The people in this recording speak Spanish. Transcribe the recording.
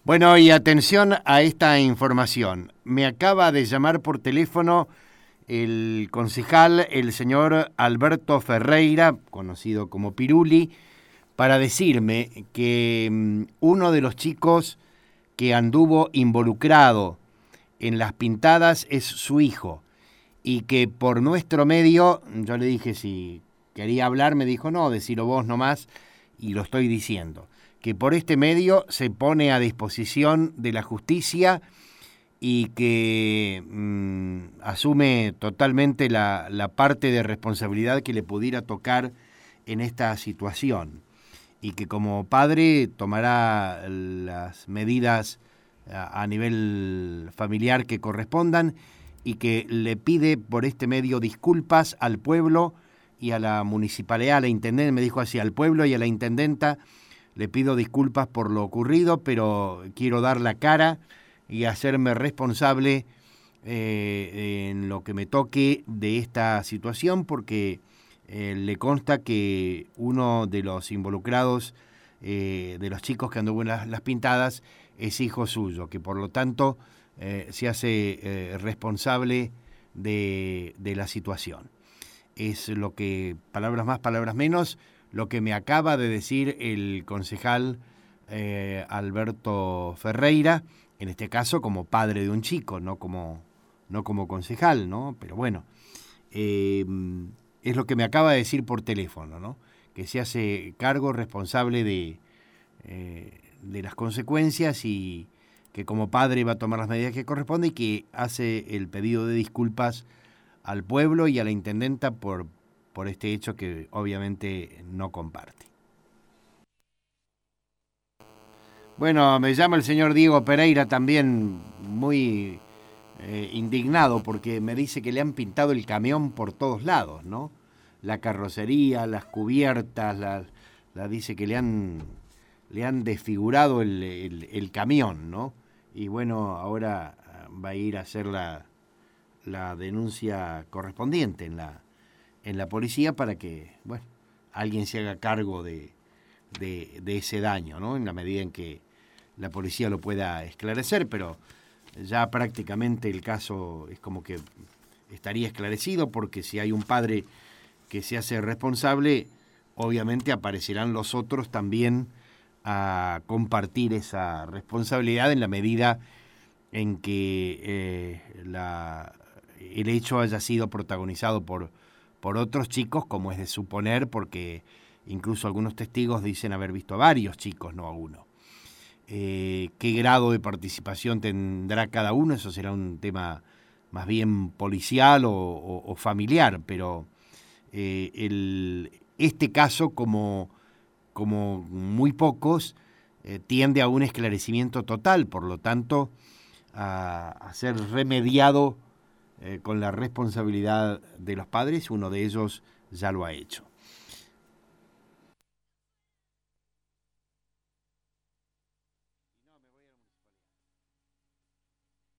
Bueno, y atención a esta información. Me acaba de llamar por teléfono el concejal, el señor Alberto Ferreira, conocido como Piruli, para decirme que uno de los chicos que anduvo involucrado en las pintadas es su hijo y que por nuestro medio, yo le dije si quería hablar, me dijo no, decilo vos nomás y lo estoy diciendo, que por este medio se pone a disposición de la justicia y que asume totalmente la parte de responsabilidad que le pudiera tocar en esta situación y que como padre tomará las medidas a nivel familiar que correspondan y que le pide por este medio disculpas al pueblo y a la municipalidad, a la intendenta, me dijo así, al pueblo y a la intendenta, le pido disculpas por lo ocurrido, pero quiero dar la cara y hacerme responsable en lo que me toque de esta situación, porque le consta que uno de los involucrados, de los chicos que anduvo en las pintadas, es hijo suyo, que por lo tanto se hace responsable de la situación. Es lo que, palabras más, palabras menos, lo que me acaba de decir el concejal Alberto Ferreira, en este caso como padre de un chico, no como concejal, ¿no? Pero bueno, es lo que me acaba de decir por teléfono, ¿no? Que se hace cargo responsable de las consecuencias y que como padre va a tomar las medidas que corresponden y que hace el pedido de disculpas al pueblo y a la intendenta por este hecho que obviamente no comparte. Bueno, me llama el señor Diego Pereira también muy indignado porque me dice que le han pintado el camión por todos lados, ¿no? La carrocería, las cubiertas, dice que le han desfigurado el camión, ¿no? Y bueno, ahora va a ir a hacer la denuncia correspondiente en la policía para que, bueno, alguien se haga cargo de ese daño, ¿no? En la medida en que la policía lo pueda esclarecer, pero ya prácticamente el caso es como que estaría esclarecido, porque si hay un padre que se hace responsable, obviamente aparecerán los otros también a compartir esa responsabilidad en la medida en que el hecho haya sido protagonizado por otros chicos, como es de suponer, porque incluso algunos testigos dicen haber visto a varios chicos, no a uno. ¿Qué grado de participación tendrá cada uno? Eso será un tema más bien policial o familiar, pero este caso, como muy pocos, tiende a un esclarecimiento total, por lo tanto, a ser remediado con la responsabilidad de los padres. Uno de ellos ya lo ha hecho.